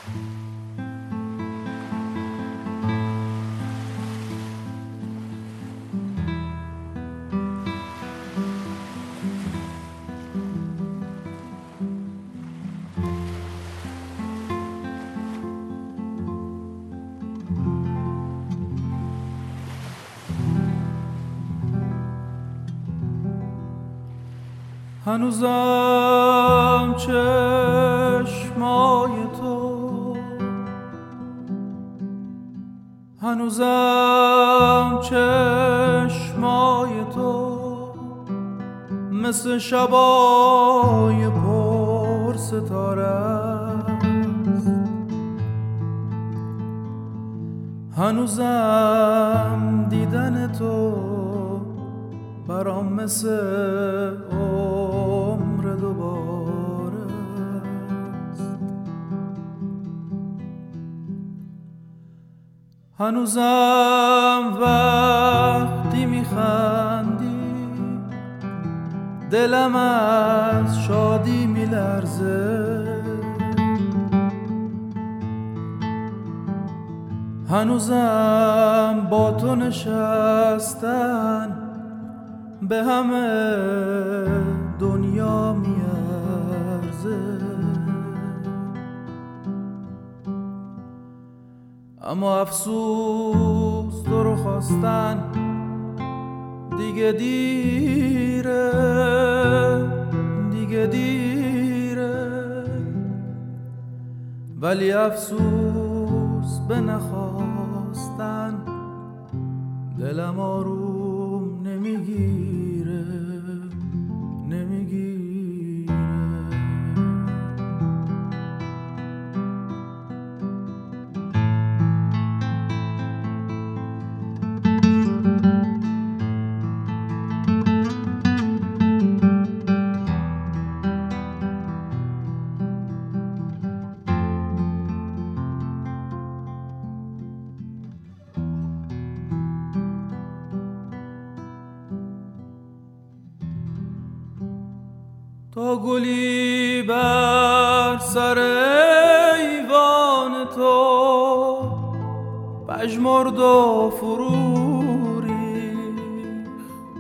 هنوزم چشمای تو، هنوزم چشمای تو مثل شبای پر ستاره است. هنوزم دیدن تو برام مثل عمر دوباره است. هنوزم وقتی میخندی دلم از شادی میلرزه. هنوزم با تو نشستن به همه دنیا میارزه. اما افسوس تو رو خواستن دیگه دیره، دیگه دیره. ولی افسوس به نخواستن دلم آروم نمیگیره، نمیگیره. تا گلی بر سر ایوان تو پژمرد و فرو ریخت.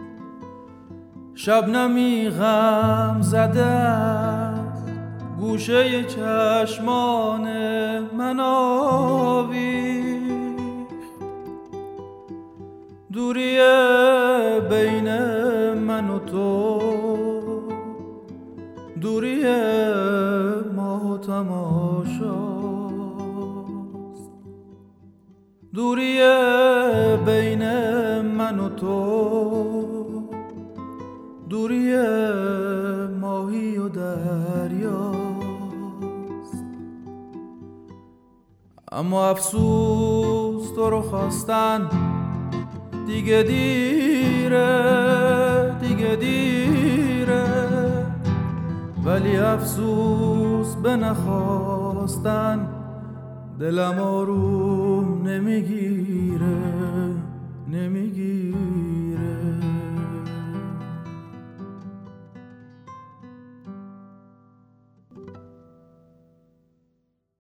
شبنمی غم زده از گوشه چشمان من آویخت. دوری بین من و تو، دوری ماه و تماشاست. دوری بین من و تو، دوری ماهی و دریاست. اما افسوس تو رو خواستن دیگه دیره، دیگه دیره. ولی افسوس به نخواستن دلم آروم نمیگیره.